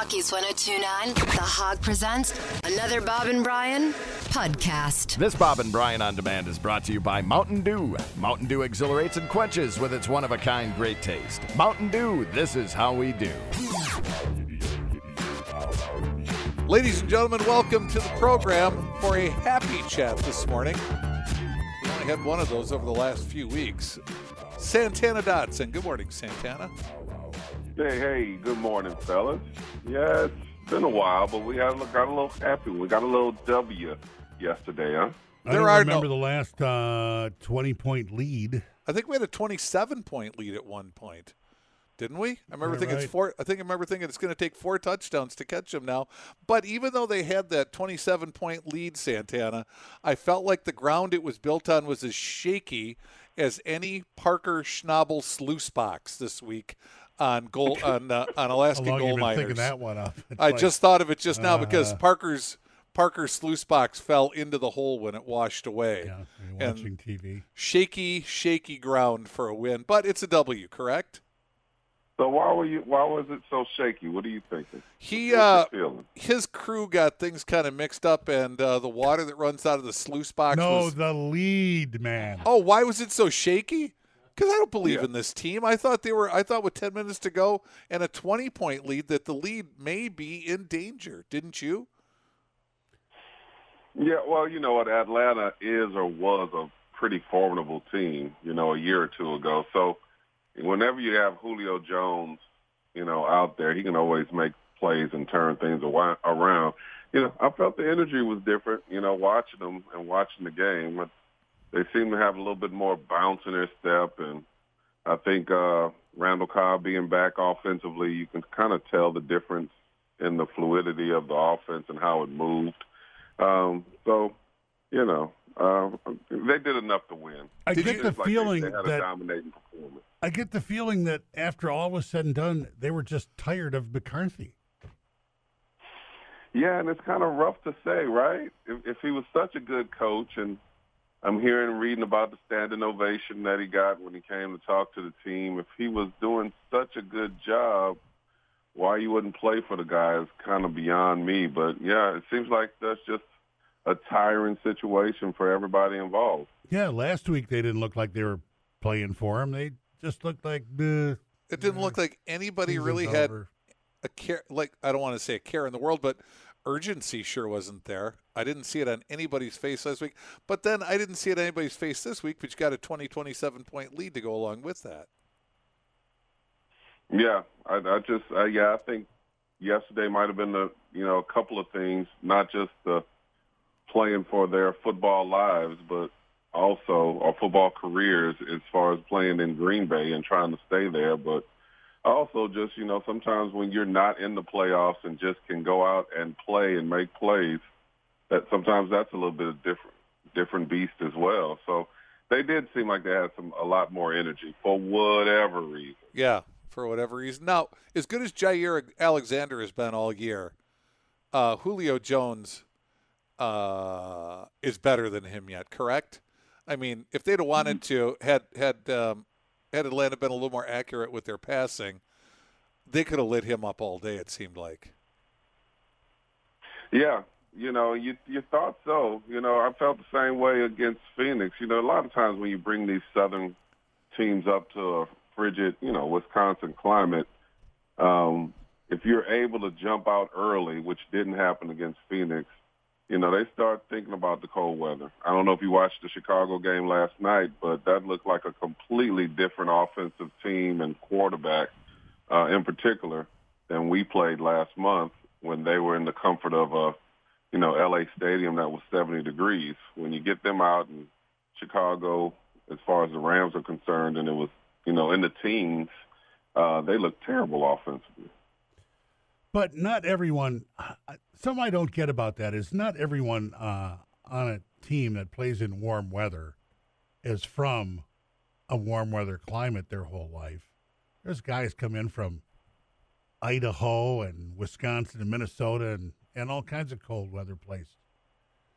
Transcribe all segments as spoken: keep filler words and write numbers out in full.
Rockies one oh two point nine, The Hog presents another Bob and Brian podcast. This Bob and Brian On Demand is brought to you by Mountain Dew. Mountain Dew exhilarates and quenches with its one-of-a-kind great taste. Mountain Dew, this is how we do. Ladies and gentlemen, welcome to the program for a happy chat this morning. We only had one of those over the last few weeks. Santana Dotson. Good morning, Santana. Hey, hey, good morning, fellas. Yeah, it's been a while, but we got, got a little happy. We got a little W yesterday, huh? I There don't are remember no- the last uh, twenty-point lead. I think we had a twenty-seven point lead at one point, didn't we? I remember Yeah, thinking right. it's four. I think I remember thinking it's going to take four touchdowns to catch them now. But even though they had that twenty-seven point lead, Santana, I felt like the ground it was built on was as shaky as any Parker Schnabel sluice box this week on goal on uh, on Alaska How long goal you been miners. thinking that one up? It's I like, just thought of it just now because uh, Parker's Parker's sluice box fell into the hole when it washed away. yeah, you're and- watching T V. Shaky, shaky ground for a win, but it's a W, correct? So why were you? Why was it so shaky? What are you thinking? He, What's uh, your feeling? his crew got things kind of mixed up, and uh, the water that runs out of the sluice box No, was. the lead, man. Oh, why was it so shaky? Because I don't believe Yeah. in this team. I thought they were. I thought with ten minutes to go and a twenty-point lead that the lead may be in danger. Didn't you? Yeah, well, you know what? Atlanta is or was a pretty formidable team, you know, a year or two ago. So whenever you have Julio Jones, you know, out there, he can always make plays and turn things awa- around. You know, I felt the energy was different, you know, watching them and watching the game. But they seem to have a little bit more bounce in their step. And I think uh, Randall Cobb being back offensively, you can kind of tell the difference in the fluidity of the offense and how it moved. Um, so, you know, uh, they did enough to win. I Did get you- the It's like they- feeling they, had a that dominating performance. I get the feeling that after all was said and done, they were just tired of McCarthy. Yeah, and it's kind of rough to say, right? If, if he was such a good coach, and I'm hearing and reading about the standing ovation that he got when he came to talk to the team, if he was doing such a good job, why you wouldn't play for the guy is kind of beyond me. But, yeah, it seems like that's just a tiring situation for everybody involved. Yeah, last week they didn't look like they were playing for him. They just looked like the. It didn't look like anybody really had a care. Like I don't want to say a care in the world, but urgency sure wasn't there. I didn't see it on anybody's face last week. But then I didn't see it on anybody's face this week, but you got a twenty, twenty-seven point lead to go along with that. Yeah, I, I just, uh, yeah, I think yesterday might have been, the, you know, a couple of things, not just the playing for their football lives, but also our football careers as far as playing in Green Bay and trying to stay there. But also just, you know, sometimes when you're not in the playoffs and just can go out and play and make plays, that sometimes that's a little bit of different, different beast as well. So they did seem like they had some a lot more energy for whatever reason. Yeah, for whatever reason. Now, as good as Jair Alexander has been all year, uh, Julio Jones uh, is better than him yet, correct? I mean, if they'd have wanted to, had had um, had Atlanta been a little more accurate with their passing, they could have lit him up all day, it seemed like. Yeah, you know, you you thought so. You know, I felt the same way against Phoenix. You know, a lot of times when you bring these southern teams up to a frigid, you know, Wisconsin climate, um, if you're able to jump out early, which didn't happen against Phoenix, you know, they start thinking about the cold weather. I don't know if you watched the Chicago game last night, but that looked like a completely different offensive team and quarterback uh, in particular than we played last month when they were in the comfort of a, you know, L A stadium that was seventy degrees. When you get them out in Chicago, as far as the Rams are concerned, and it was, you know, in the teens, uh, they look terrible offensively. But not everyone. Something I don't get about that is not everyone uh, on a team that plays in warm weather is from a warm weather climate their whole life. There's guys come in from Idaho and Wisconsin and Minnesota and, and all kinds of cold weather places.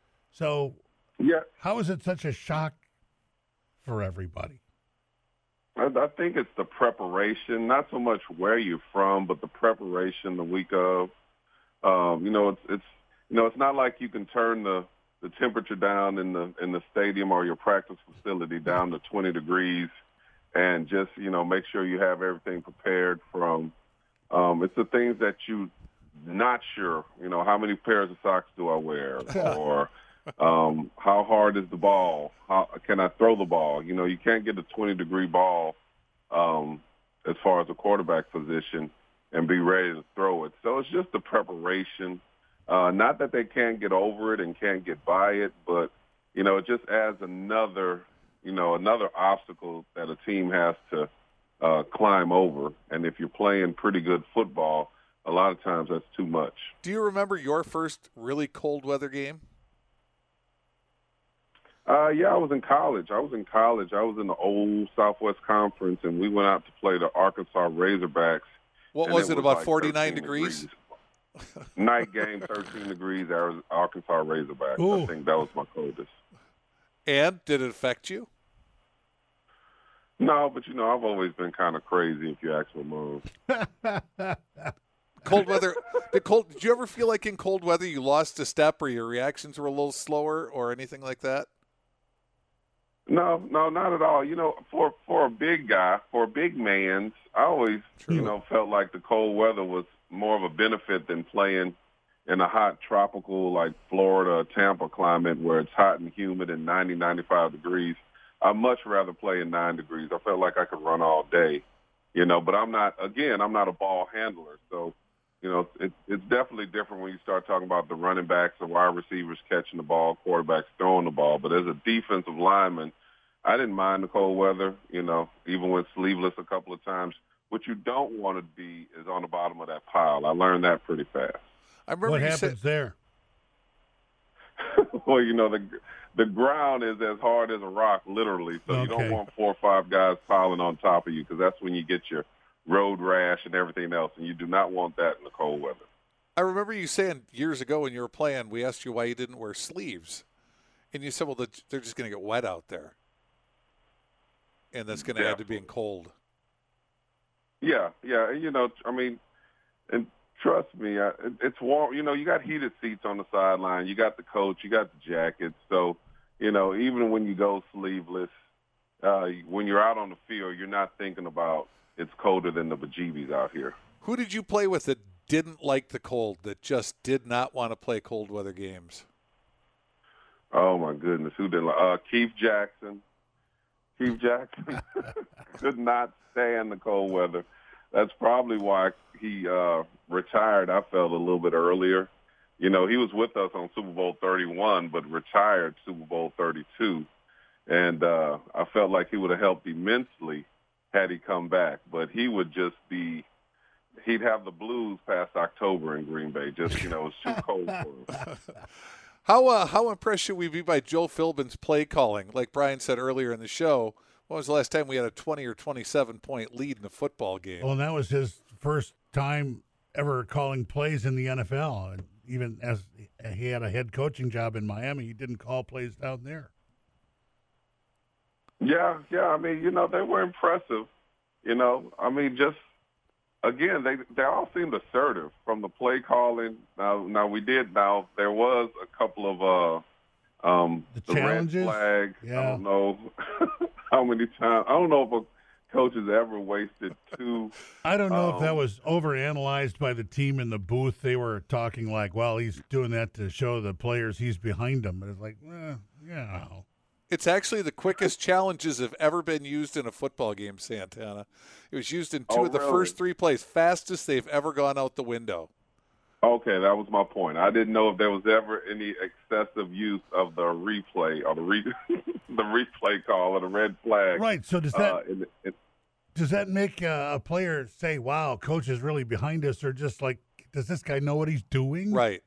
So Yeah, how is it such a shock for everybody? I, I think it's the preparation, not so much where you're from, but the preparation the week of. Um, you know, it's it's you know, it's not like you can turn the, the temperature down in the in the stadium or your practice facility down to twenty degrees and just, you know, make sure you have everything prepared from um, it's the things that you not sure, you know, how many pairs of socks do I wear, or um, how hard is the ball? How can I throw the ball? You know, you can't get a twenty degree ball um, as far as the quarterback position and be ready to throw it. So it's just the preparation. Uh, not that they can't get over it and can't get by it, but, you know, it just adds another, you know, another obstacle that a team has to uh, climb over. And if you're playing pretty good football, a lot of times that's too much. Do you remember your first really cold weather game? Uh, yeah, I was in college. I was in college. I was in the old Southwest Conference, and we went out to play the Arkansas Razorbacks. What was it, it was about like forty-nine degrees? degrees? Night game, thirteen degrees, Arkansas Razorbacks. Ooh. I think that was my coldest. And did it affect you? No, but, you know, I've always been kind of crazy, if you ask my mom. Cold weather. Did cold? Did you ever feel like in cold weather you lost a step, or your reactions were a little slower, or anything like that? No, no, not at all. You know, for for a big guy, for a big man, I always, True. you know, felt like the cold weather was more of a benefit than playing in a hot tropical like Florida or Tampa climate where it's hot and humid and ninety, ninety-five degrees. I'd much rather play in nine degrees. I felt like I could run all day, you know, but I'm not, again, I'm not a ball handler. So, you know, it, it's definitely different when you start talking about the running backs or wide receivers catching the ball, quarterbacks throwing the ball. But as a defensive lineman, I didn't mind the cold weather, you know, even with sleeveless a couple of times. What you don't want to be is on the bottom of that pile. I learned that pretty fast. I remember what you happens said, there? Well, you know, the the ground is as hard as a rock, literally. So okay. you don't want four or five guys piling on top of you because that's when you get your road rash and everything else, and you do not want that in the cold weather. I remember you saying years ago when you were playing, we asked you why you didn't wear sleeves. And you said, well, they're just going to get wet out there. And that's going to add to being cold. Yeah, yeah. You know, I mean, and trust me, I, it's warm. You know, you got heated seats on the sideline. You got the coach. You got the jackets. So, you know, even when you go sleeveless, uh, when you're out on the field, you're not thinking about it's colder than the bejeebies out here. Who did you play with that didn't like the cold, that just did not want to play cold weather games? Oh, my goodness. Who didn't like uh, Keith Jackson. Keith Jackson could not stand the cold weather. That's probably why he uh, retired, I felt, a little bit earlier. You know, he was with us on Super Bowl thirty-one, but retired Super Bowl thirty-two. And uh, I felt like he would have helped immensely had he come back. But he would just be – he'd have the blues past October in Green Bay. Just, you know, it's too cold for him. How uh, how impressed should we be by Joe Philbin's play calling? Like Brian said earlier in the show, when was the last time we had a twenty or twenty-seven point lead in a football game? Well, and that was his first time ever calling plays in the N F L. And even as he had a head coaching job in Miami, he didn't call plays down there. Yeah, yeah. I mean, you know, they were impressive. You know, I mean, just again, they they all seemed assertive from the play calling. Now, now we did. Now there was a couple of uh, um, the, the challenges. red flag. Yeah. I don't know how many times. I don't know if a coach has ever wasted two. I don't know um, if that was overanalyzed by the team in the booth. They were talking like, "Well, he's doing that to show the players he's behind them." But it's like, eh, yeah. It's actually the quickest challenges have ever been used in a football game, Santana. It was used in two oh, of the really? first three plays, fastest they've ever gone out the window. Okay, that was my point. I didn't know if there was ever any excessive use of the replay or the re- the replay call or the red flag. Right. So does that uh, in, in, does that make uh, a player say, "Wow, coach is really behind us," or just like, does this guy know what he's doing? Right.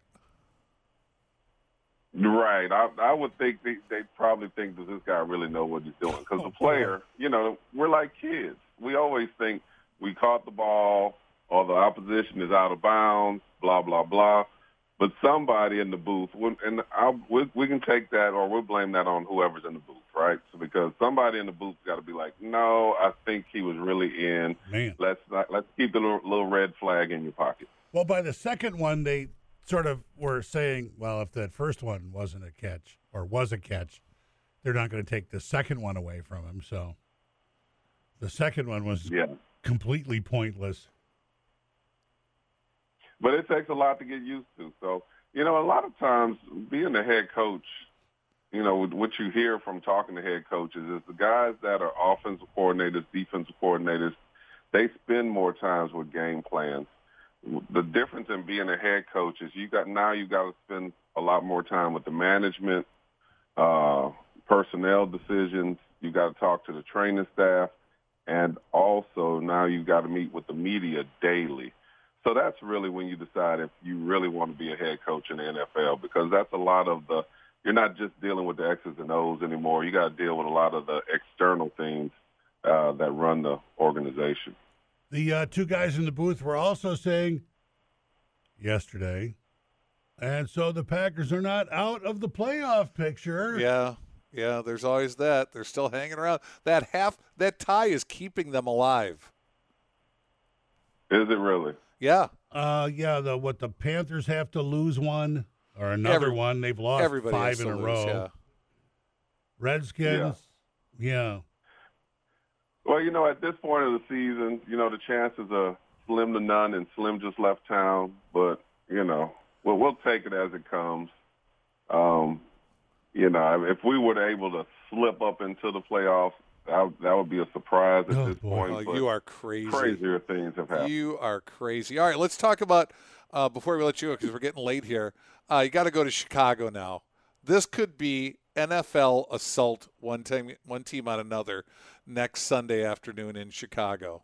Right. I, I would think they, they probably think, does this guy really know what he's doing? Because the player, you know, we're like kids. We always think we caught the ball or the opposition is out of bounds, blah, blah, blah. but somebody in the booth, and I'll, we, we can take that or we'll blame that on whoever's in the booth, right? So because somebody in the booth's got to be like, no, I think he was really in. Man. Let's not, let's keep the little, little red flag in your pocket. Well, by the second one, they sort of were saying, well, if that first one wasn't a catch or was a catch, they're not going to take the second one away from him. So the second one was yeah. completely pointless. But it takes a lot to get used to. So, you know, a lot of times being a head coach, you know, what you hear from talking to head coaches is the guys that are offensive coordinators, defensive coordinators, they spend more times with game plans. The difference in being a head coach is you got now you got to spend a lot more time with the management, uh, personnel decisions. You got to talk to the training staff, and also now you got to meet with the media daily. So that's really when you decide if you really want to be a head coach in the N F L, because that's a lot of the – you're not just dealing with the X's and O's anymore. You got to deal with a lot of the external things uh, that run the organization. The uh, two guys in the booth were also saying yesterday, and so the Packers are not out of the playoff picture. Yeah, yeah, there's always that. They're still hanging around. That half – that tie is keeping them alive. Is it really? Yeah. Uh, yeah, the what the Panthers have to lose one or another Every, one. They've lost everybody five in a lose, row. Yeah. Redskins, yeah. yeah. Well, you know, at this point of the season, you know, the chances are slim to none, and Slim just left town. But, you know, well, we'll take it as it comes. Um, you know, if we were able to slip up into the playoffs, That, that would be a surprise at oh, this boy. point. Oh, but you are crazy. Crazier things have happened. You are crazy. All right, let's talk about, uh, before we let you go, because we're getting late here, uh, you got to go to Chicago now. This could be N F L assault, one team, one team on another, next Sunday afternoon in Chicago.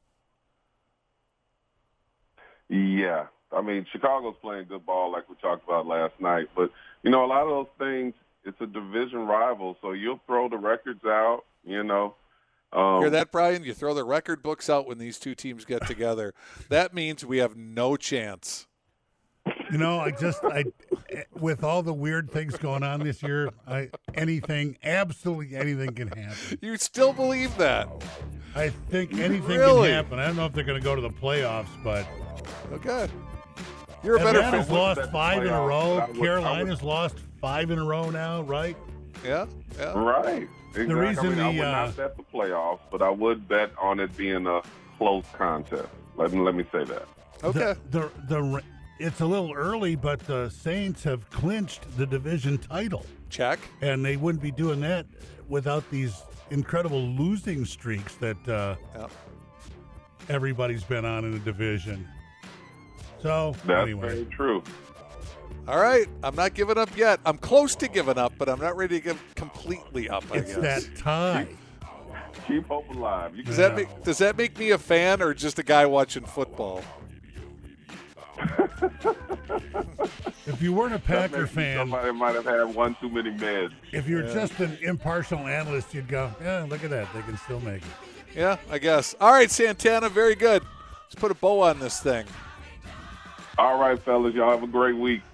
Yeah. I mean, Chicago's playing good ball like we talked about last night. But, you know, a lot of those things, it's a division rival, so you'll throw the records out, you know. Um, Hear that, Brian? You throw the record books out when these two teams get together. That means we have no chance. You know, I just, I, with all the weird things going on this year, I, anything, absolutely anything can happen. You still believe that? I think anything Really? can happen. I don't know if they're going to go to the playoffs, but Okay. You're a better Atlanta's fan. lost that five in a playoff, row. I would- I Carolina's would- lost five in a row now, right? Yeah, yeah. Right. Exactly. reason I, mean, I the, would uh, not bet the playoffs, but I would bet on it being a close contest. Let me, let me say that. Okay. The, the, the, it's a little early, but the Saints have clinched the division title. Check. And they wouldn't be doing that without these incredible losing streaks that uh, Yep. everybody's been on in the division. So, That's anyway. very true. All right. I'm not giving up yet. I'm close to giving up, but I'm not ready to give completely up, I It's guess. that tie. Keep hope alive. You Does can, that make does that make me a fan or just a guy watching football? If you weren't a Packer maybe fan, somebody might have had one too many meds. if you're just an impartial analyst, you'd go, yeah, look at that. They can still make it. Yeah, I guess. All right, Santana, very good. Let's put a bow on this thing. All right, fellas. Y'all have a great week.